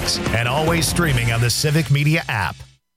Sports, and always streaming on the Civic Media app.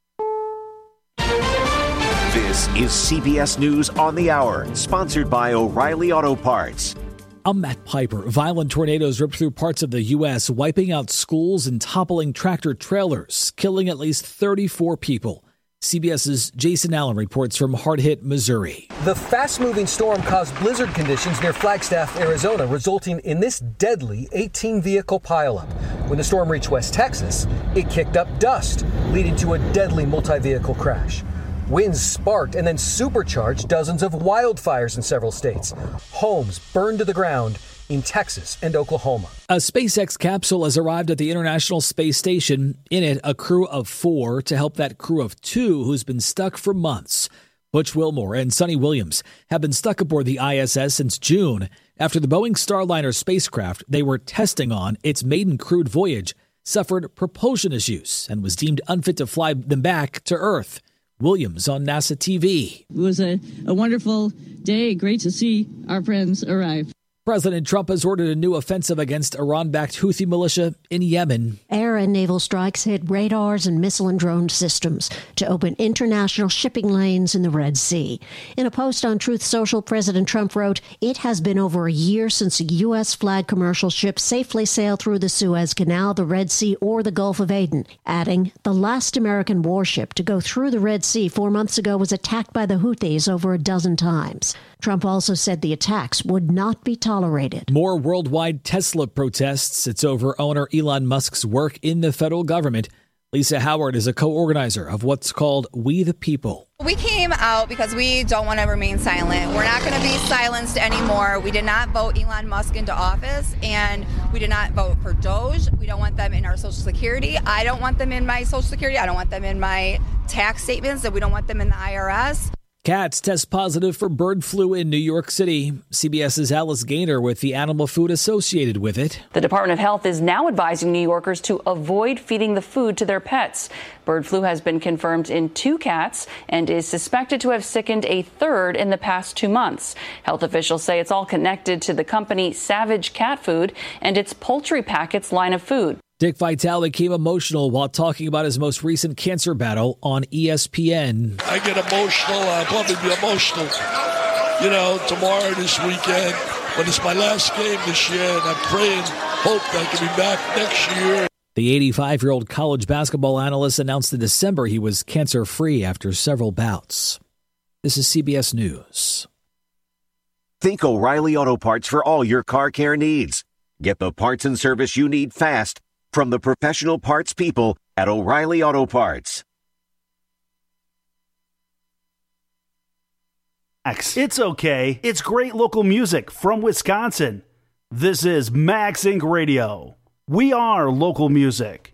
This is CBS News on the Hour, sponsored by O'Reilly Auto Parts. I'm Matt Piper. Violent tornadoes ripped through parts of the U.S., wiping out schools and toppling tractor trailers, killing at least 34 people. CBS's Jason Allen reports from hard-hit Missouri. The fast-moving storm caused blizzard conditions near Flagstaff, Arizona, resulting in this deadly 18-vehicle pileup. When the storm reached West Texas, it kicked up dust, leading to a deadly multi-vehicle crash. Winds sparked and then supercharged dozens of wildfires in several states. Homes burned to the ground in Texas and Oklahoma. A SpaceX capsule has arrived at the International Space Station. In it, a crew of 4 to help that crew of 2 who's been stuck for months. Butch Wilmore and Sonny Williams have been stuck aboard the ISS since June after the Boeing Starliner spacecraft they were testing on its maiden crewed voyage suffered propulsion issues and was deemed unfit to fly them back to Earth. Williams on NASA TV. It was a wonderful day. Great to see our friends arrive. President Trump has ordered a new offensive against Iran-backed Houthi militia in Yemen. Air and naval strikes hit radars and missile and drone systems to open international shipping lanes in the Red Sea. In a post on Truth Social, President Trump wrote, "It has been over a year since a U.S. flag commercial ship safely sailed through the Suez Canal, the Red Sea, or the Gulf of Aden," adding, "The last American warship to go through the Red Sea 4 months ago was attacked by the Houthis over a dozen times." Trump also said the attacks would not be tolerated. More worldwide Tesla protests. It's over owner Elon Musk's work in the federal government. Lisa Howard is a co-organizer of what's called We the People. We came out because we don't want to remain silent. We're not going to be silenced anymore. We did not vote Elon Musk into office, and we did not vote for Doge. We don't want them in our Social Security. I don't want them in my Social Security. I don't want them in my tax statements, and we don't want them in the IRS. Cats test positive for bird flu in New York City. CBS's Alice Gaynor with the animal food associated with it. The Department of Health is now advising New Yorkers to avoid feeding the food to their pets. Bird flu has been confirmed in 2 cats and is suspected to have sickened a third in the past 2 months. Health officials say it's all connected to the company Savage Cat Food and its poultry packets line of food. Dick Vitale became emotional while talking about his most recent cancer battle on ESPN. I get emotional. I'll probably be emotional, tomorrow, this weekend, when it's my last game this year, and I'm praying, hope that I can be back next year. The 85-year-old college basketball analyst announced in December he was cancer-free after several bouts. This is CBS News. Think O'Reilly Auto Parts for all your car care needs. Get the parts and service you need fast from the professional parts people at O'Reilly Auto Parts. It's okay. It's great local music from Wisconsin. This is Max Inc. Radio. We are local music.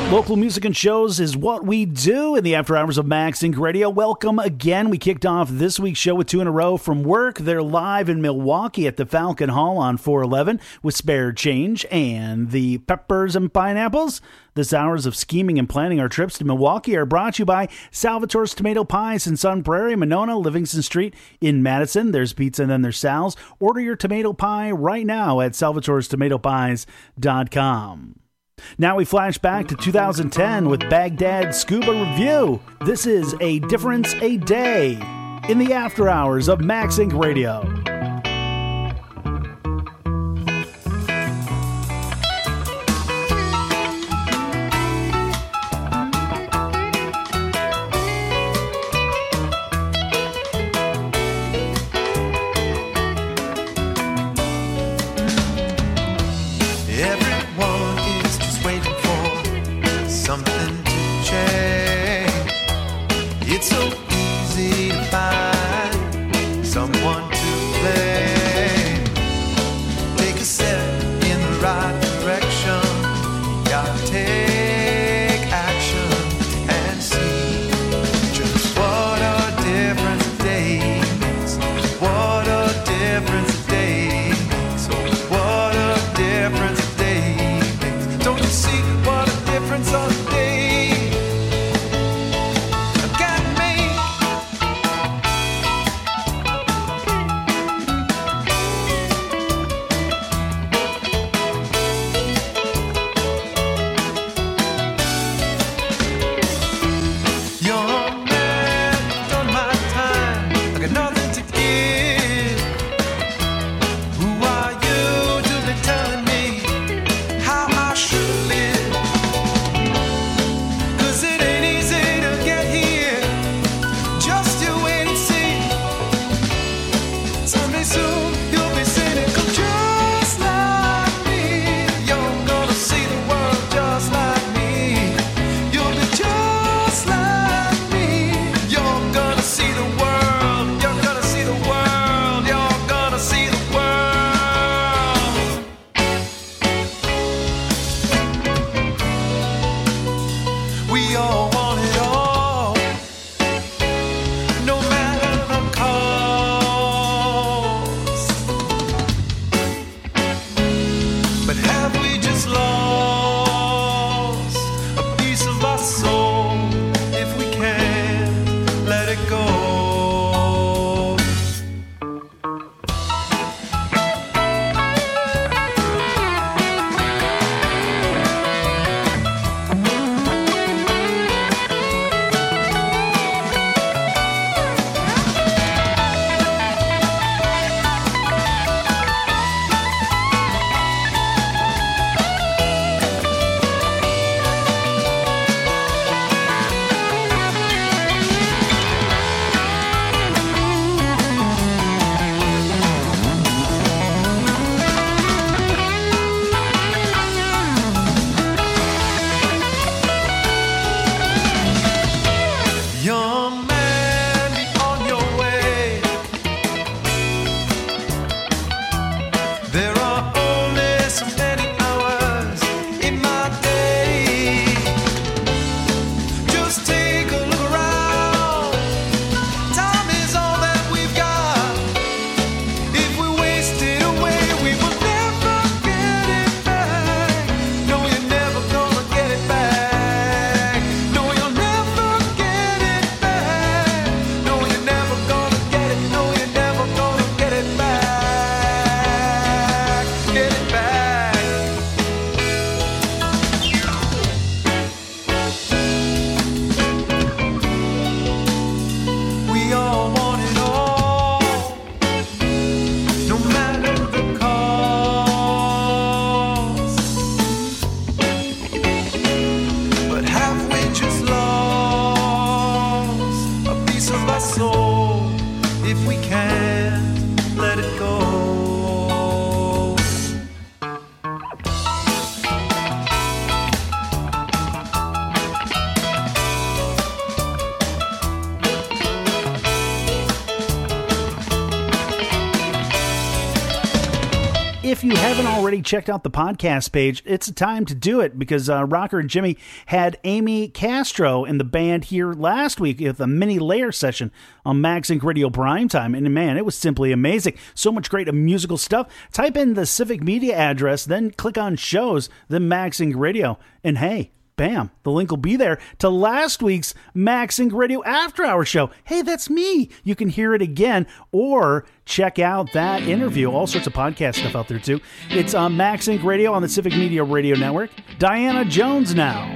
Local music and shows is what we do in the after hours of Max Inc. Radio. Welcome again. We kicked off this week's show with 2 in a row from work. They're live in Milwaukee at the Falcon Hall on 411 with Spare Change and the Peppers and Pineapples. This hours of scheming and planning our trips to Milwaukee are brought to you by Salvatore's Tomato Pies in Sun Prairie, Monona, Livingston Street in Madison. There's pizza and then there's Sal's. Order your tomato pie right now at salvatorestomatopies.com. Now we flash back to 2010 with Baghdad Scuba Review. This is A Difference a Day in the after hours of Max Inc. Radio. It's so easy to find someone to blame. Take a step in the right direction. You gotta take action and see just what a difference a day makes. What a difference a day makes. Oh, what a difference a day if you haven't already checked out the podcast page, it's time to do it because Rocker and Jimmy had Amy Castro in the band here last week with a mini layer session on Max Inc. Radio Primetime. And man, it was simply amazing. So much great musical stuff. Type in the Civic Media address, then click on shows, then Max Inc. Radio. And hey, bam, the link will be there to last week's Max Inc. Radio After Hour show. Hey, that's me. You can hear it again or check out that interview. All sorts of podcast stuff out there, too. It's on Max Inc. Radio on the Civic Media Radio Network. Diana Jones now.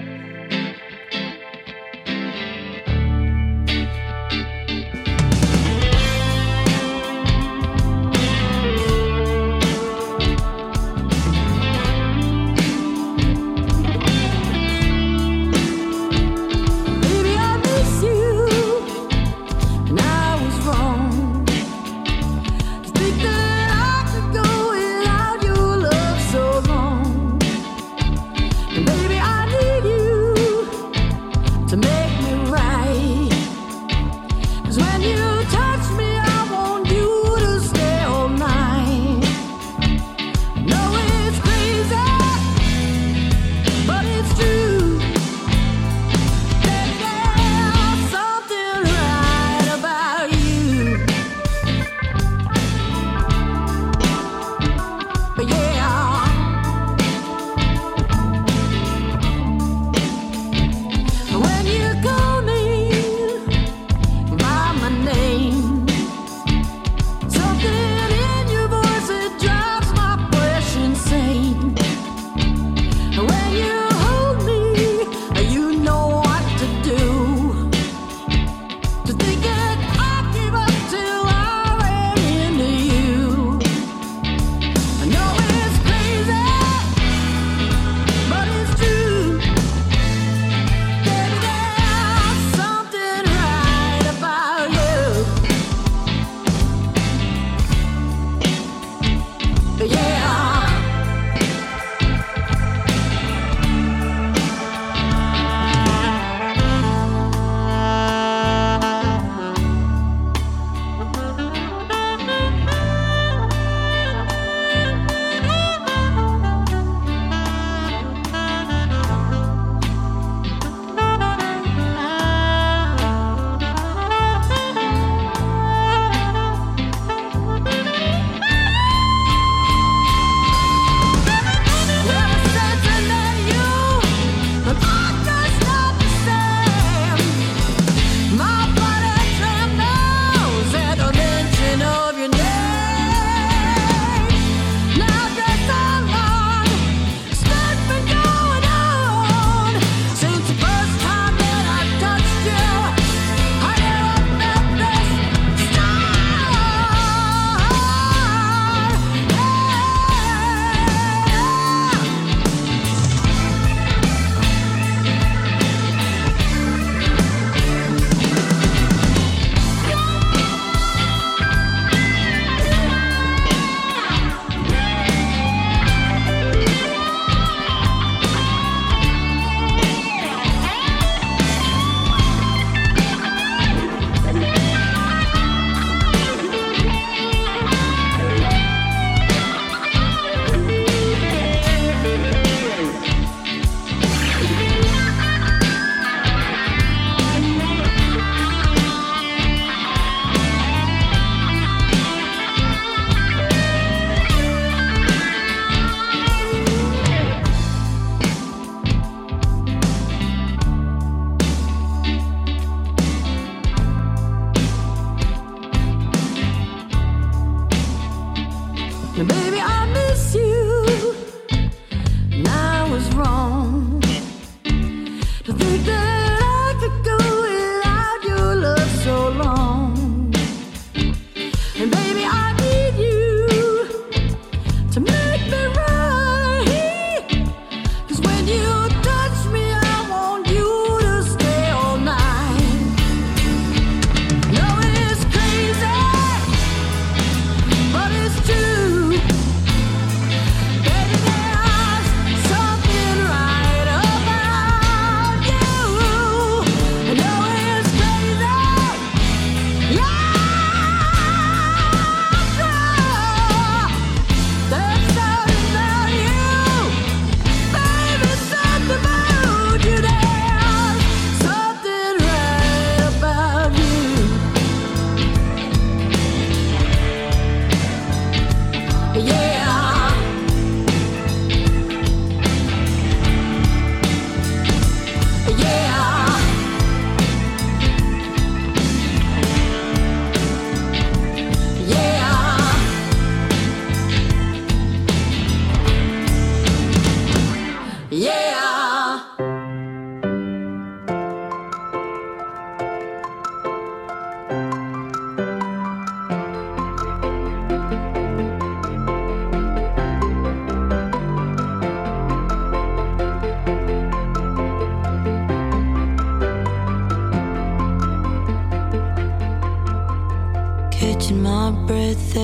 Baby, I need you.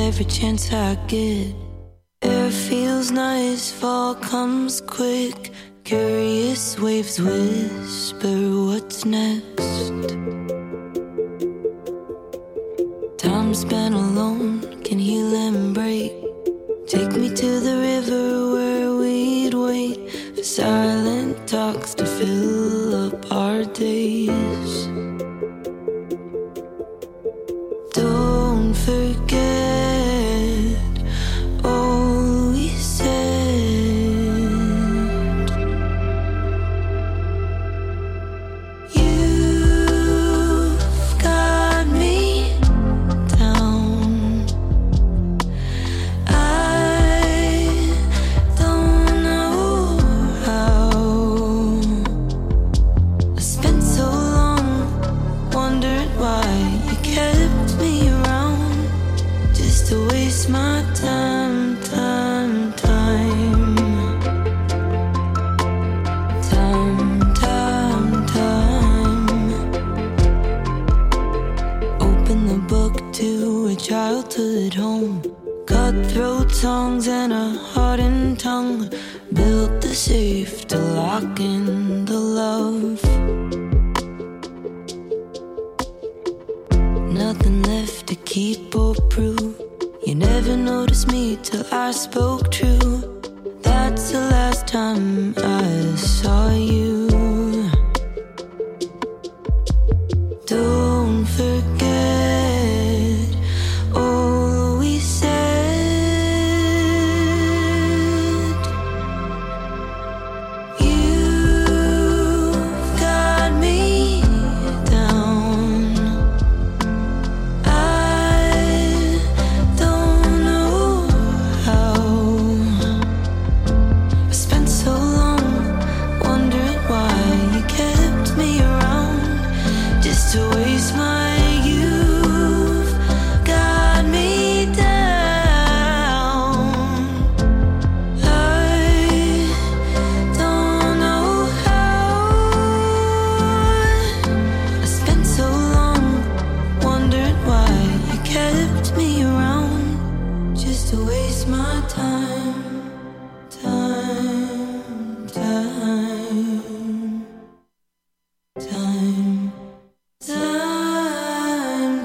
every chance I get. Air feels nice, fall comes quick. Curious waves whisper what's next. Time spent alone can heal and break. Take me to the river where we'd wait for silent talks to fill up our days. Don't forget all we said. You've got me down. I don't know how. I spent so long wondering why you kept me around, just to waste my time. Open the book to a childhood home, cutthroat songs and a hardened tongue. Built the safe to lock in the love. Nothing left to keep or prove. You never noticed me till I spoke true. That's the last time I saw you. Don't forget all we said. You've got me down. I don't know how. I spent so long wondering why you kept me around, just to waste my youth. Got me down. I don't know how. I spent so long wondering why you kept me around, just to waste my time, time, time, time, time,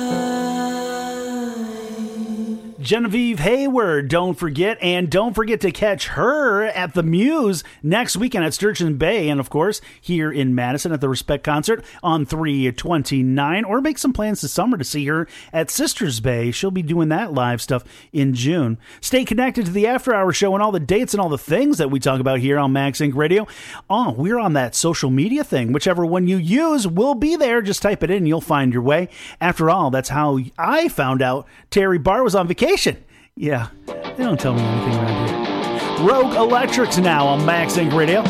time. Genevieve Hayward, don't forget. And don't forget to catch her at the Muse next weekend at Sturgeon Bay. And, of course, here in Madison at the Respect Concert on 3/29. Or make some plans this summer to see her at Sisters Bay. She'll be doing that live stuff in June. Stay connected to the After Hour Show and all the dates and all the things that we talk about here on Max Inc. Radio. Oh, we're on that social media thing. Whichever one you use will be there. Just type it in and you'll find your way. After all, that's how I found out Terry Barr was on vacation. Yeah, they don't tell me anything around here. Rogue Electrics now on Max Inc. Radio.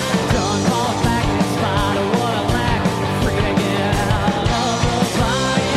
Don't fall back in spite of what I lack. Free to get out of the fire.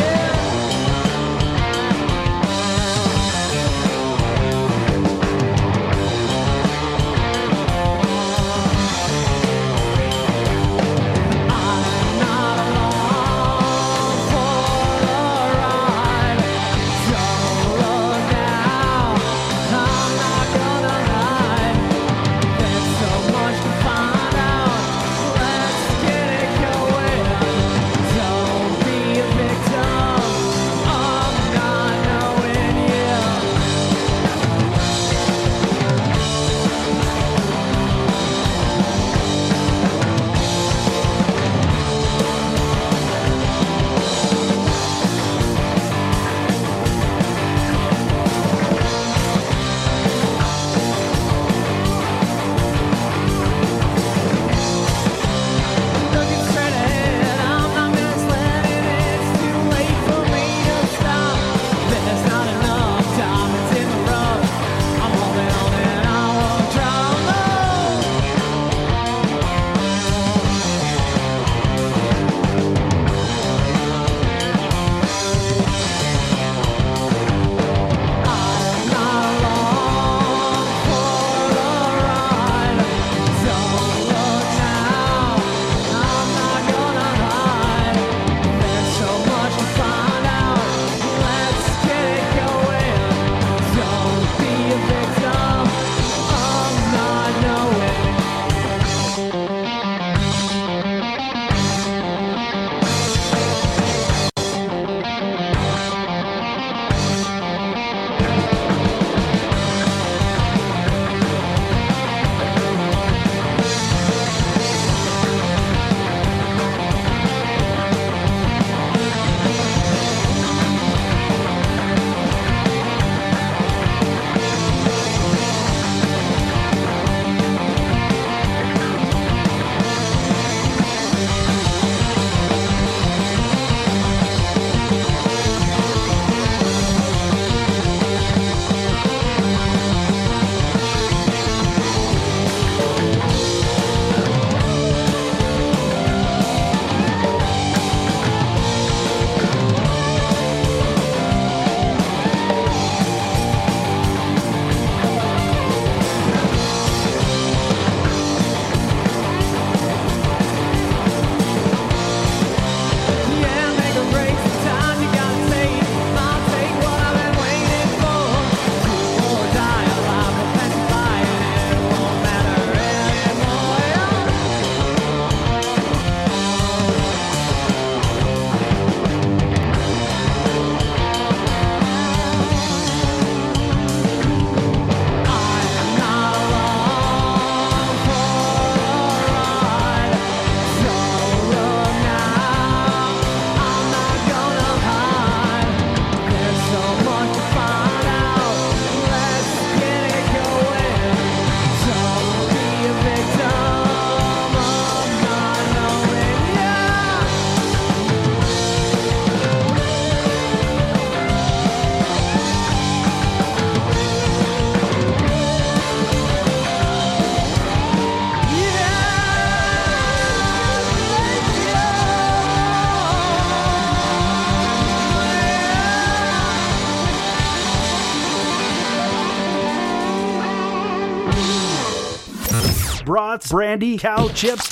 nuts, brandy, cow chips,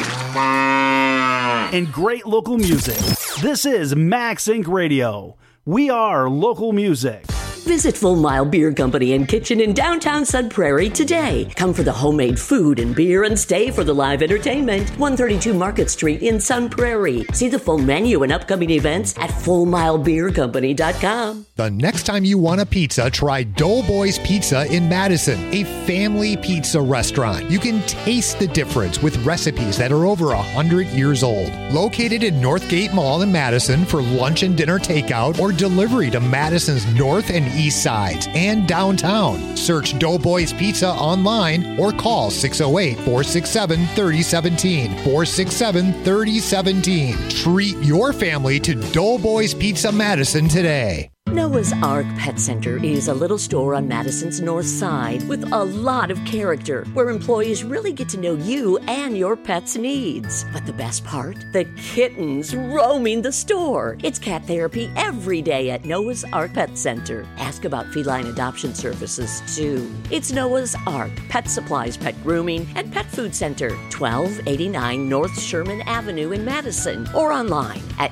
and great local music. This is Max Inc. Radio. We are local music. Visit Full Mile Beer Company and Kitchen in downtown Sun Prairie today. Come for the homemade food and beer and stay for the live entertainment. 132 Market Street in Sun Prairie. See the full menu and upcoming events at FullMileBeerCompany.com. The next time you want a pizza, try Doughboys Pizza in Madison, a family pizza restaurant. You can taste the difference with recipes that are over 100 years old. Located in Northgate Mall in Madison for lunch and dinner takeout or delivery to Madison's north and east sides and downtown. Search Doughboys Pizza online or call 608-467-3017. 467-3017. Treat your family to Doughboys Pizza Madison today. Noah's Ark Pet Center is a little store on Madison's north side with a lot of character, where employees really get to know you and your pet's needs. But the best part? The kittens roaming the store. It's cat therapy every day at Noah's Ark Pet Center. Ask about feline adoption services, too. It's Noah's Ark Pet Supplies, Pet Grooming, and Pet Food Center, 1289 North Sherman Avenue in Madison, or online at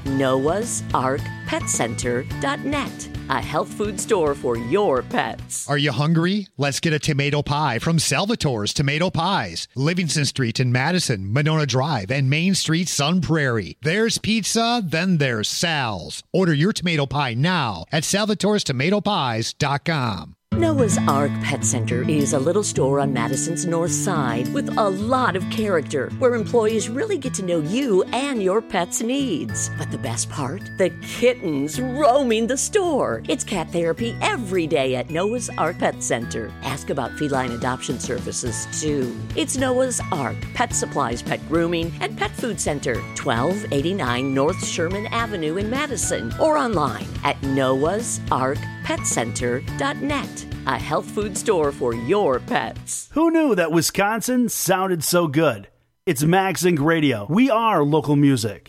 noahsarkpetcenter.net. A health food store for your pets. Are you hungry? Let's get a tomato pie from Salvatore's Tomato Pies. Livingston Street in Madison, Monona Drive, and Main Street, Sun Prairie. There's pizza, then there's Sal's. Order your tomato pie now at salvatorestomatopies.com. Noah's Ark Pet Center is a little store on Madison's north side with a lot of character, where employees really get to know you and your pet's needs. But the best part? The kittens roaming the store. It's cat therapy every day at Noah's Ark Pet Center. Ask about feline adoption services, too. It's Noah's Ark Pet Supplies, Pet Grooming, and Pet Food Center, 1289 North Sherman Avenue in Madison, or online at noahsarkpetcenter.net. A health food store for your pets. Who knew that Wisconsin sounded so good? It's Max Inc. Radio. We are local music.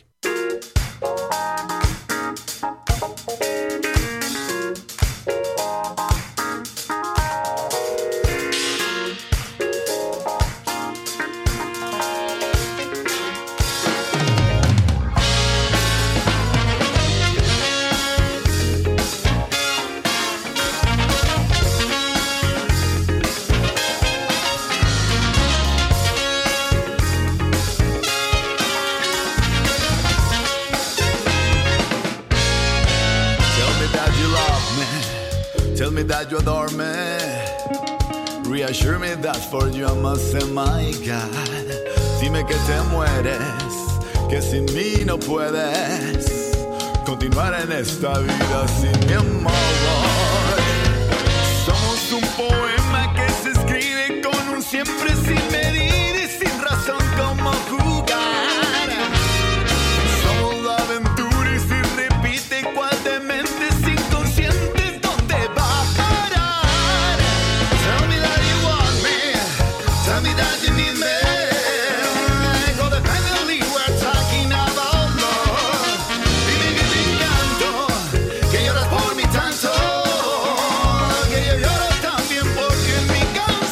That you adore me, reassure me that for you I must say my God. Dime que te mueres, que sin mí no puedes continuar en esta vida sin mi amor. Somos un poema que se escribe con un siempre sin medir y sin razón como jugar. Somos la aventura y si repite cual demente sin conciencia. Tell me that you need me. Codependently we're talking about love. Dime que te encanto, que lloras por mí tanto, que yo lloro también porque en mi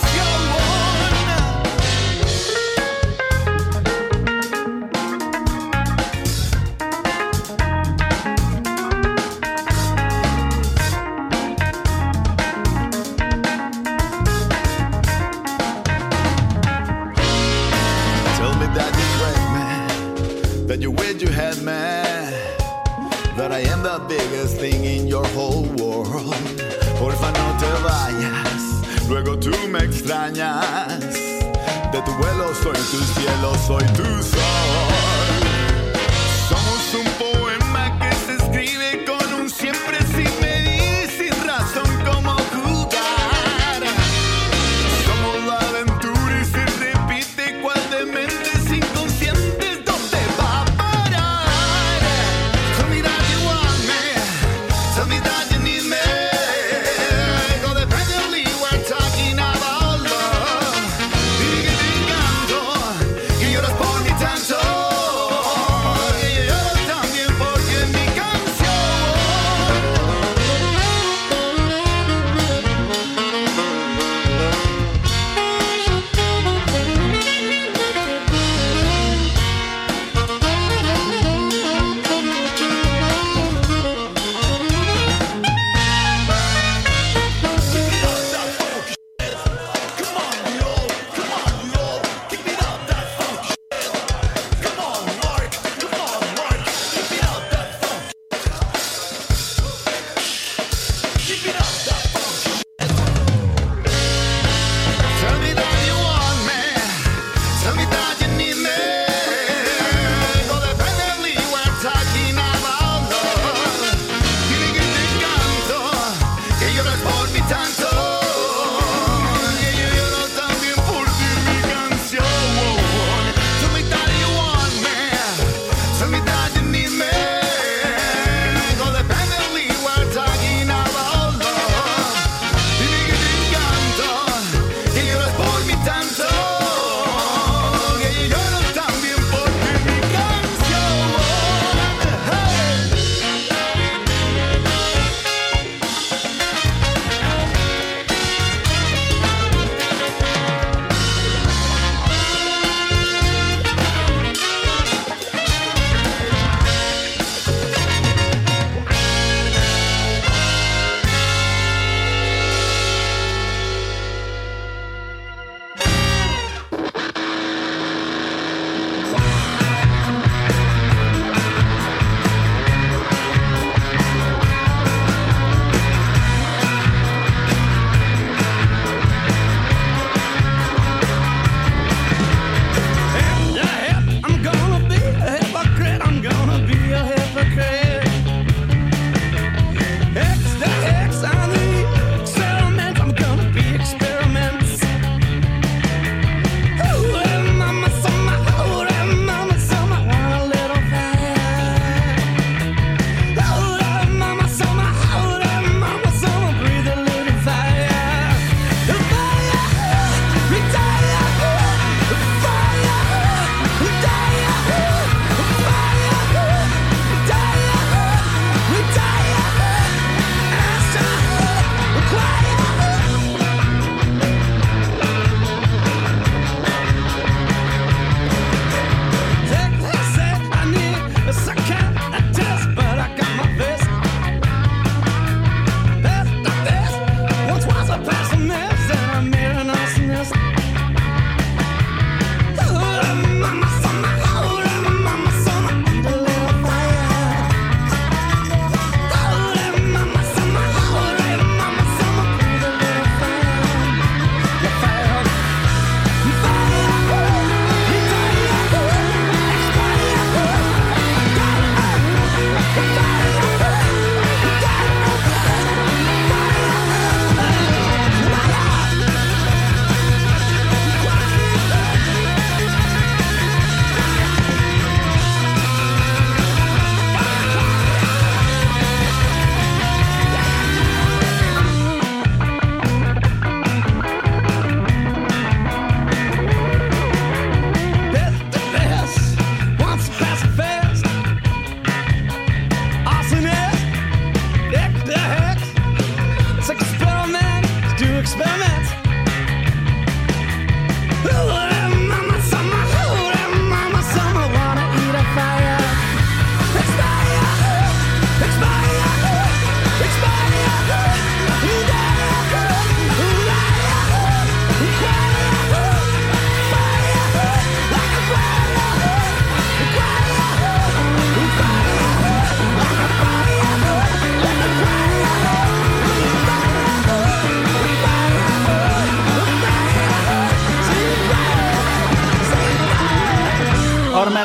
that you wish you had me, that I am the biggest thing in your whole world. Porfa no te vayas, luego tú me extrañas. De tu vuelo soy tu cielo, soy tu sol. Somos un poema que se escribe con un siempre sin medir, sin razón como jugar. Somos la aventura y se repite cual demente sin consciente. ¿Dónde va a parar? Tell me that you want me, tell me that you need me. Codependently we're talking about love. Dime que te encanto, que lloras por mí tanto, que yo lloro también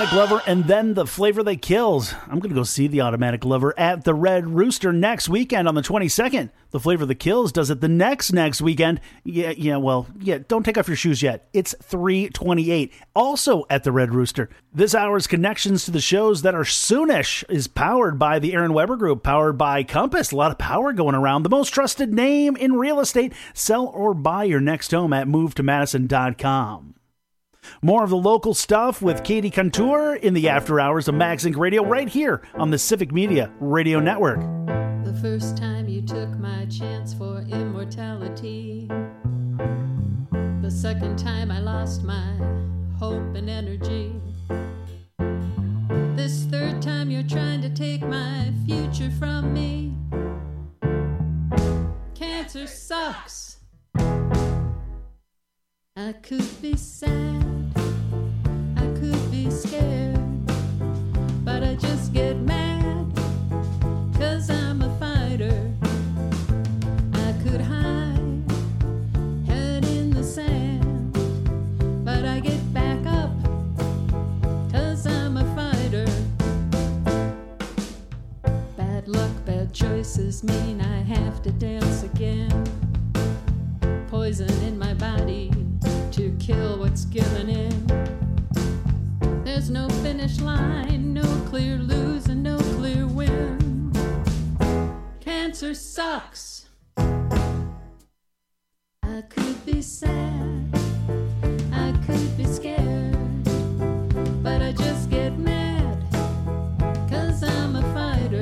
Automatic Lover, and then The Flavor That Kills. I'm going to go see The Automatic Lover at the Red Rooster next weekend on the 22nd. The Flavor That Kills does it the next weekend. Don't take off your shoes yet. It's 3/28, also at the Red Rooster. This hour's connections to the shows that are soonish is powered by the Aaron Weber Group, powered by Compass. A lot of power going around. The most trusted name in real estate. Sell or buy your next home at movetomadison.com. More of the local stuff with Katie Contour in the after hours of MagZinc Radio right here on the Civic Media Radio Network. The first time you took my chance for immortality. The second time I lost my hope and energy. This third time you're trying to take my future from me. Cancer sucks. I could be sad, I could be scared, but I just get mad, 'cause I'm a fighter. I could hide, head in the sand, but I get back up, 'cause I'm a fighter. Bad luck, bad choices mean I have to dance again. Poison in my body to kill what's given in. There's no finish line, no clear lose and no clear win. Cancer sucks. I could be sad, I could be scared, but I just get mad, 'cause I'm a fighter.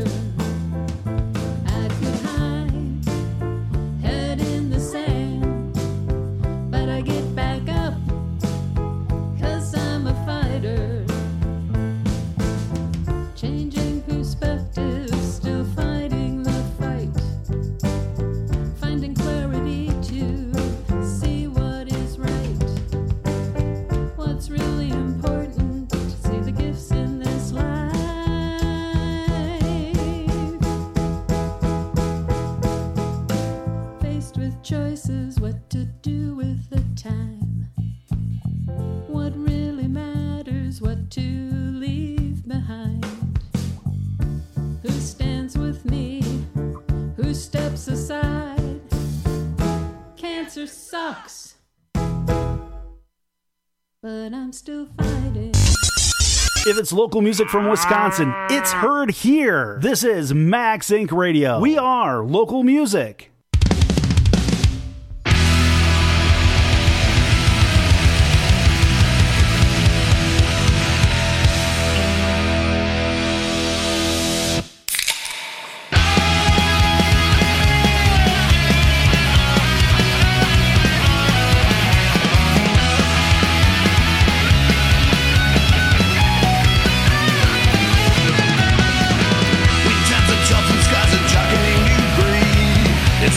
I could hide, head in the sand, but I get back up, 'cause I'm a fighter. Changing perspective, still fighting the fight. Finding clarity to see what is right. What's really important, to see the gifts in this life. Faced with choices, what to do with the time. What really matters, what to leave behind. Who stands with me, who steps aside. Cancer sucks, but I'm still fighting. If it's local music from Wisconsin, it's heard here. This is MagZinc Radio. We are local music. It's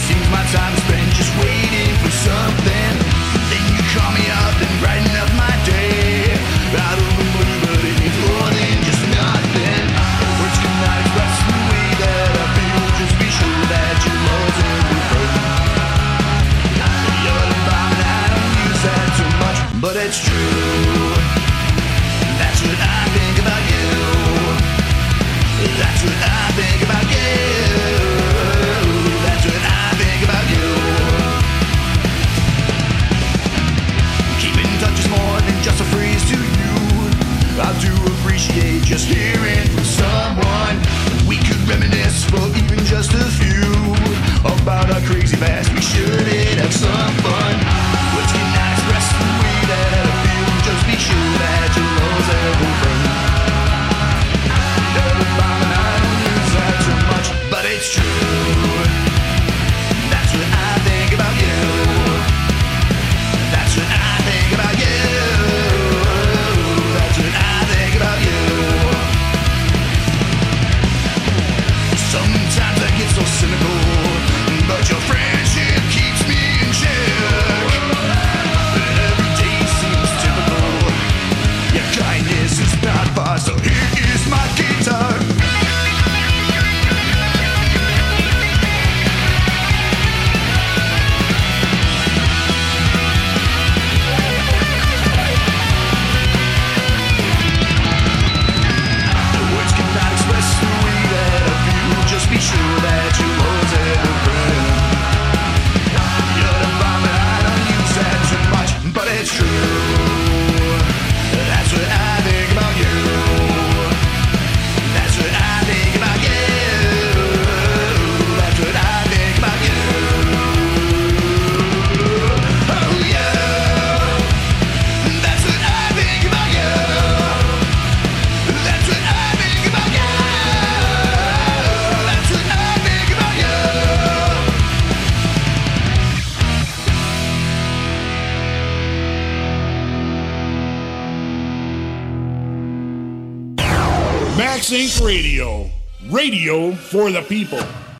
MagSync Radio. Radio for the people.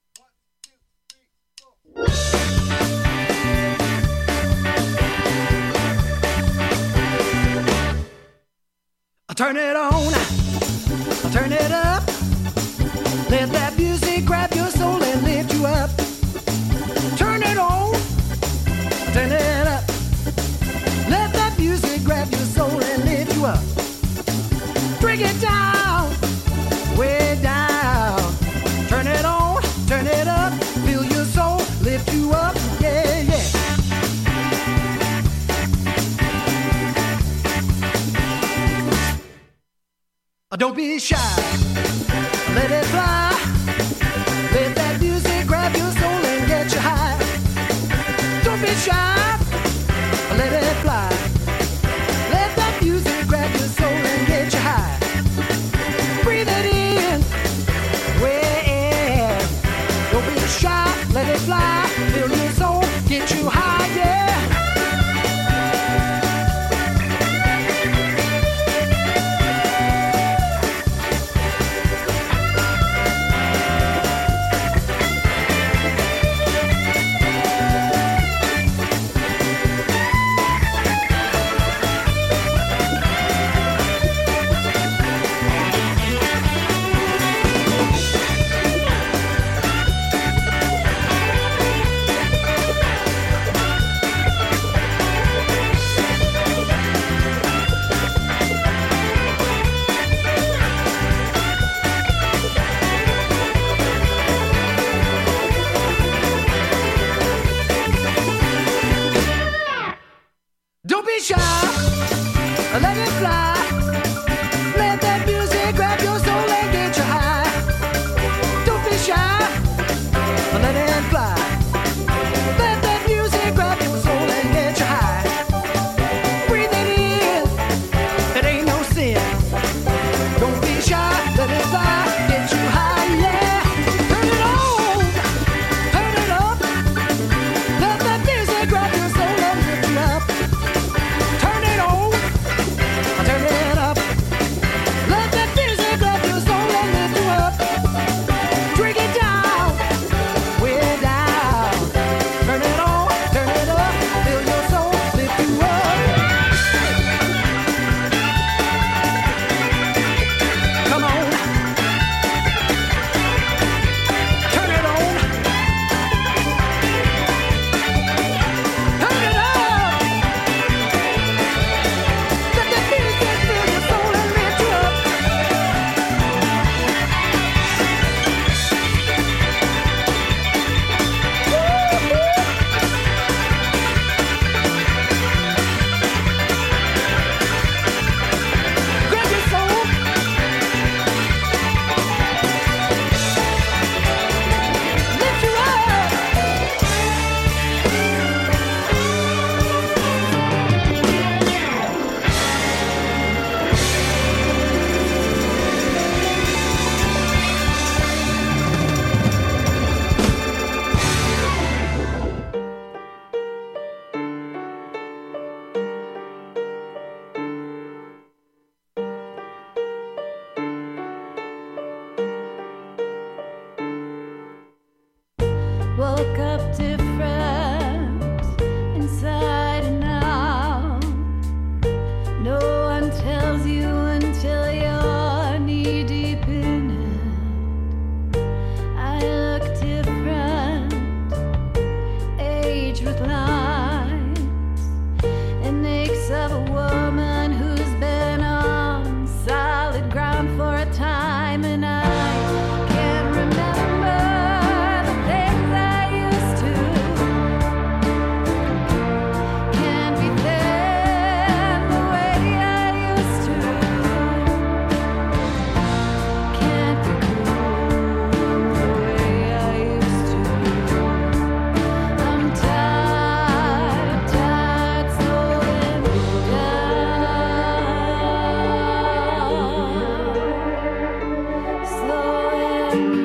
I turn it on, I turn it up. Let that music grab your soul and lift you up. Turn it on, turn it up. Let that music grab your soul and lift you up. Bring it down, way down. Turn it on, turn it up. Feel your soul, lift you up, yeah, yeah. Don't be shy, let it fly. Let that music grab your soul and get you high. Don't be shy, let it fly. Let that music grab your soul and get you high. Breathe it in, way in. Don't be shy, let it fly. Feel your soul, get you high, yeah. Woke up different inside and out. No one tells you until you're knee deep in it. I look different, age with lines and aches of a woman who's been on solid ground for a time, and I can't remember the things I used to. Can't be thin the way I used to. Can't be cool the way I used to. I'm tired, tired, slowing down, slowing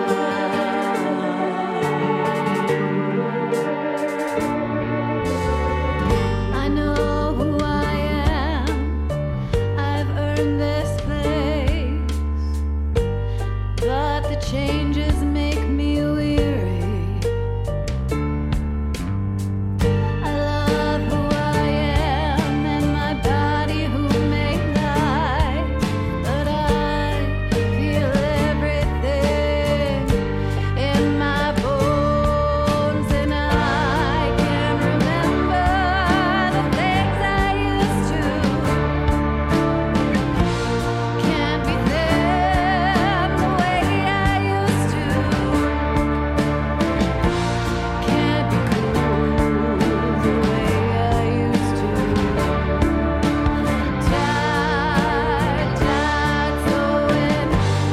I know who I am. I've earned this place. changes make me weary. I love who I am and my body who may lie, but I feel everything in my bones, and I can remember the things I used to. Can't be them the way I used to. Can't be cool the way I used to. Tide, slowing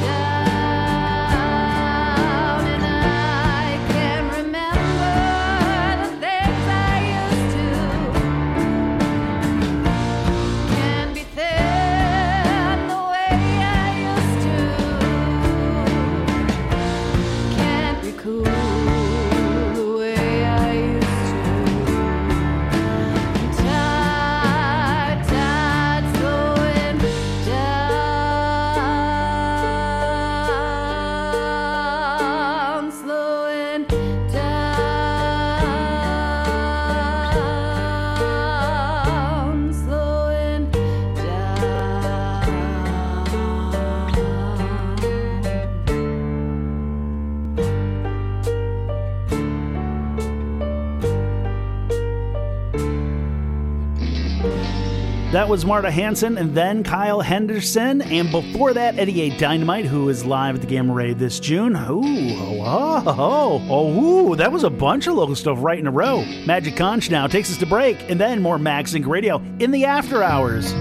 down, and I can remember the things I used to. Can't be thin the way I used to. Can't be cool the way I used to. Tide, slowing down, slowing down, slowing That was Marta Hanson and then Kyle Henderson. And before that, Eddie A. Dynamite, who is live at the Gamma Ray this June. Ooh, that was a bunch of local stuff right in a row. Magic Conch now takes us to break, and then more Max Inc. Radio in the after hours.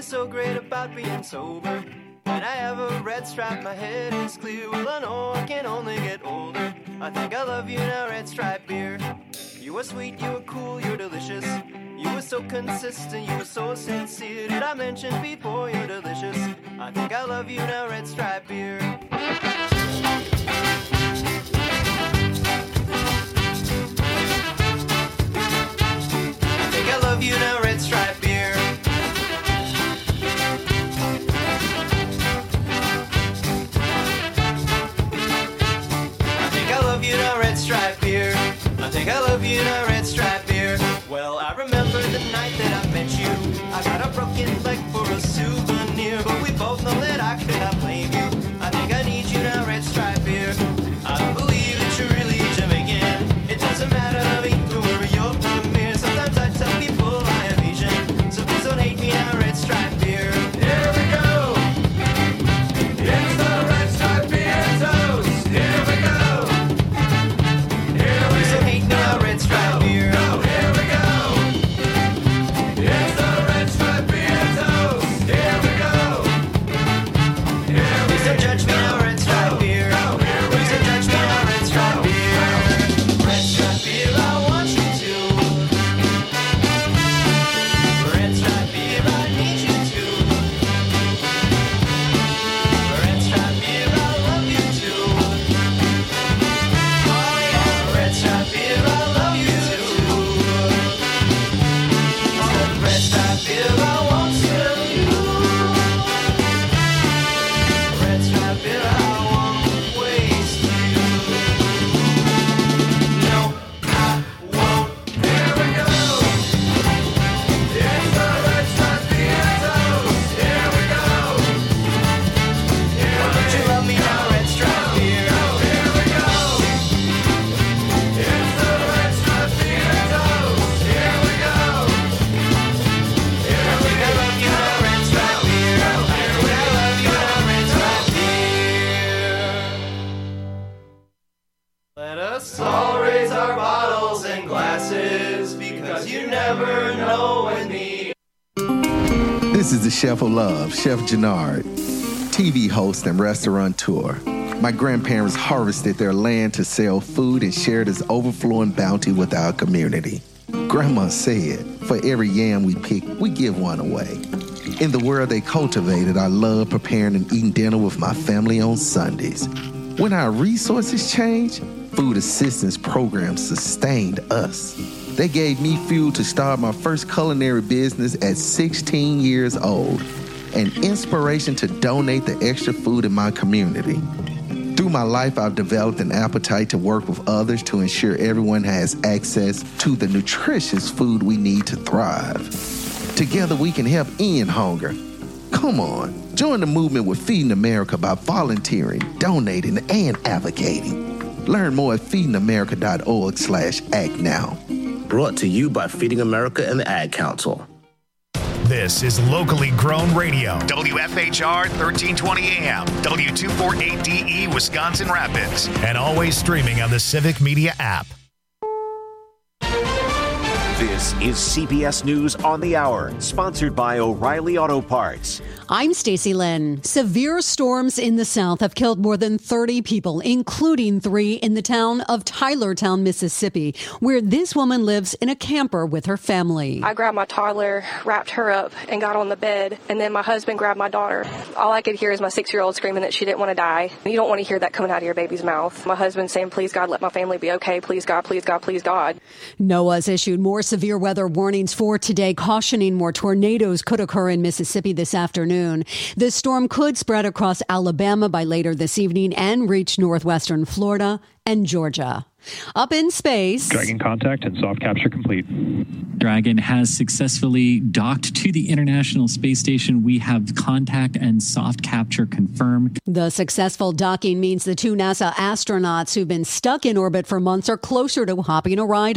is so great about being sober? When I have a red stripe, my head is clear. Well, I know I can only get older. I think I love you now, Red Stripe beer. You were sweet, you were cool, you're delicious. You were so consistent, you were so sincere. Did I mention before you're delicious? I think I love you now, Red Stripe beer. I think I love you now, Red Stripe beer. I think I love you now, Red Stripe beer. I think I love you now, Red Stripe beer. Well, I remember the night that I met you. I got a broken leg for a souvenir, but we both know that I could not blame you. I think I need you now, Red Stripe beer. I don't believe that you're really Jamaican. It doesn't matter, I mean, to where you're from here. Sometimes I tell people I am Asian, so please don't hate me now, Red Stripe beer. Here we go. It's the Red Stripe beer toast. Here we go. Please don't hate me now, Red Stripe beer. Here we go. It's the Red Stripe beer toast. Here we go. Please don't judge me now, Red Stripe beer. Please don't judge me now, Red Stripe beer. Red Stripe beer, I want you to. Red Stripe beer, I need you to. Red Stripe beer, I love you too. Oh yeah, Red Stripe beer, I love you too. Red Stripe beer, I want you. Red Stripe beer, I won't waste you. No, I won't. Here we go. It's the Red Stripe beer toast. Here we go. Don't you love me now, Red Stripe beer? Here we go. It's the Red Stripe beer toast. Here we go. I think I love you now, Red Stripe beer. I think I love you now, Red Stripe beer. Let us all raise our bottles and glasses, because you never know when the This is the Chef of Love, Chef Jannard, TV host and restaurateur. My grandparents harvested their land to sell food and share this overflowing bounty with our community. Grandma said, for every yam we pick, we give one away. In the world they cultivated, I love preparing and eating dinner with my family on Sundays. When our resources changed, food assistance programs sustained us. They gave me fuel to start my first culinary business at 16 years old, and inspiration to donate the extra food in my community. Through my life, I've developed an appetite to work with others to ensure everyone has access to the nutritious food we need to thrive. Together, we can help end hunger. Come on, join the movement with Feeding America by volunteering, donating, and advocating. Learn more at feedingamerica.org/act now. Brought to you by Feeding America and the Ad Council. This is locally grown radio. WFHR 1320 AM, W248DE, Wisconsin Rapids, and always streaming on the Civic Media app. This is CBS News on the Hour, sponsored by O'Reilly Auto Parts. I'm Stacey Lynn. Severe storms in the south have killed more than 30 people, including 3 in the town of Tylertown, Mississippi, where this woman lives in a camper with her family. I grabbed my toddler, wrapped her up, and got on the bed, and then my husband grabbed my daughter. All I could hear is my 6-year-old screaming that she didn't want to die. You don't want to hear that coming out of your baby's mouth. My husband saying, please, God, let my family be okay. Please, God, please, God, please, God. NOAA's issued more severe weather warnings for today, cautioning more tornadoes could occur in Mississippi this afternoon. This storm could spread across Alabama by later this evening and reach northwestern Florida and Georgia. Up in space. Dragon contact and soft capture complete. Dragon has successfully docked to the International Space Station. We have contact and soft capture confirmed. The successful docking means the 2 NASA astronauts who've been stuck in orbit for months are closer to hopping a ride